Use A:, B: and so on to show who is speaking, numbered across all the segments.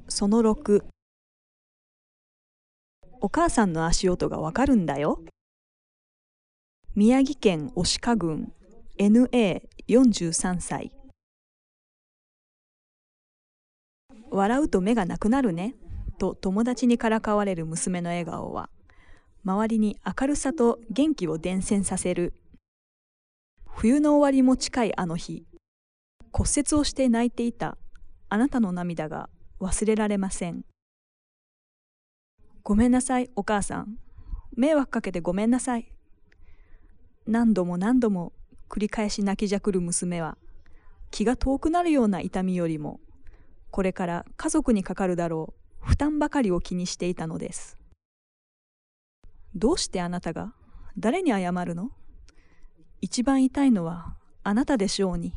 A: その6、お母さんの足音がわかるんだよ。宮城県牡鹿郡 NA43 歳。笑うと目がなくなるねと友達にからかわれる娘の笑顔は周りに明るさと元気を伝染させる。冬の終わりも近いあの日、骨折をして泣いていたあなたの涙が忘れられません。ごめんなさいお母さん、迷惑かけてごめんなさい。何度も何度も繰り返し泣きじゃくる娘は気が遠くなるような痛みよりもこれから家族にかかるだろう負担ばかりを気にしていたのです。どうしてあなたが誰に謝るの？一番痛いのはあなたでしょうに。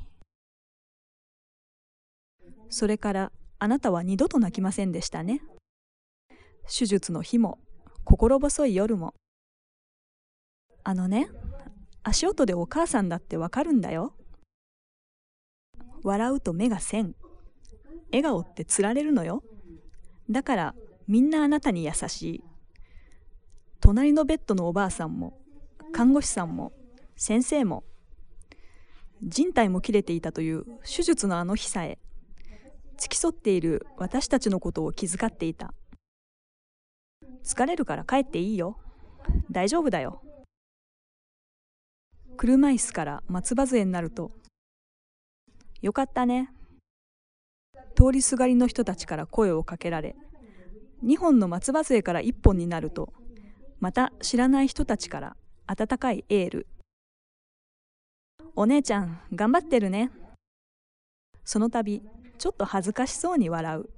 A: それからあなたは二度と泣きませんでしたね。手術の日も心細い夜も。あのね、足音でお母さんだってわかるんだよ。笑うと目が線。笑顔ってつられるのよ。だからみんなあなたに優しい。隣のベッドのおばあさんも看護師さんも先生も靭帯も切れていたという手術のあの日さえ付き添っている私たちのことを気遣っていた。疲れるから帰っていいよ。大丈夫だよ。車椅子から松葉杖になると、よかったね。通りすがりの人たちから声をかけられ、2本の松葉杖から1本になると、また知らない人たちから温かいエール。お姉ちゃん、頑張ってるね。その度、ちょっと恥ずかしそうに笑う。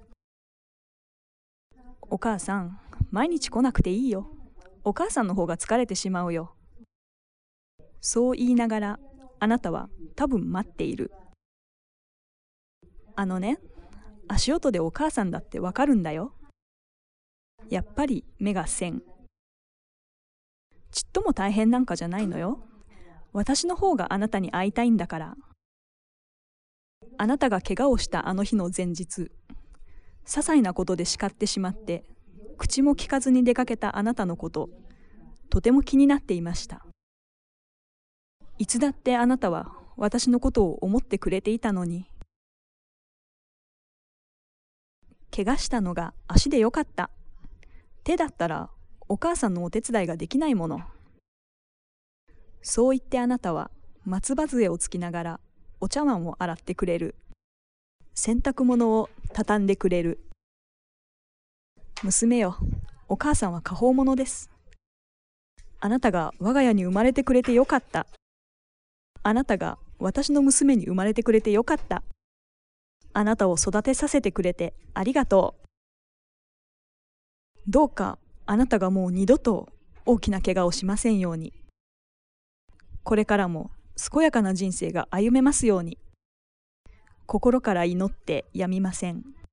A: お母さん、毎日来なくていいよ。お母さんの方が疲れてしまうよ。そう言いながら、あなたは多分待っている。あのね、足音でお母さんだってわかるんだよ。やっぱり目が線。ちっとも大変なんかじゃないのよ。私の方があなたに会いたいんだから。あなたが怪我をしたあの日の前日、些細なことで叱ってしまって、口も聞かずに出かけたあなたのこと、とても気になっていました。いつだってあなたは私のことを思ってくれていたのに。怪我したのが足でよかった。手だったらお母さんのお手伝いができないもの。そう言ってあなたは松葉杖をつきながらお茶碗を洗ってくれる。洗濯物を畳んでくれる。娘よ、お母さんは果報者です。あなたが我が家に生まれてくれてよかった。あなたが私の娘に生まれてくれてよかった。あなたを育てさせてくれてありがとう。どうかあなたがもう二度と大きな怪我をしませんように。これからも健やかな人生が歩めますように。心から祈ってやみません。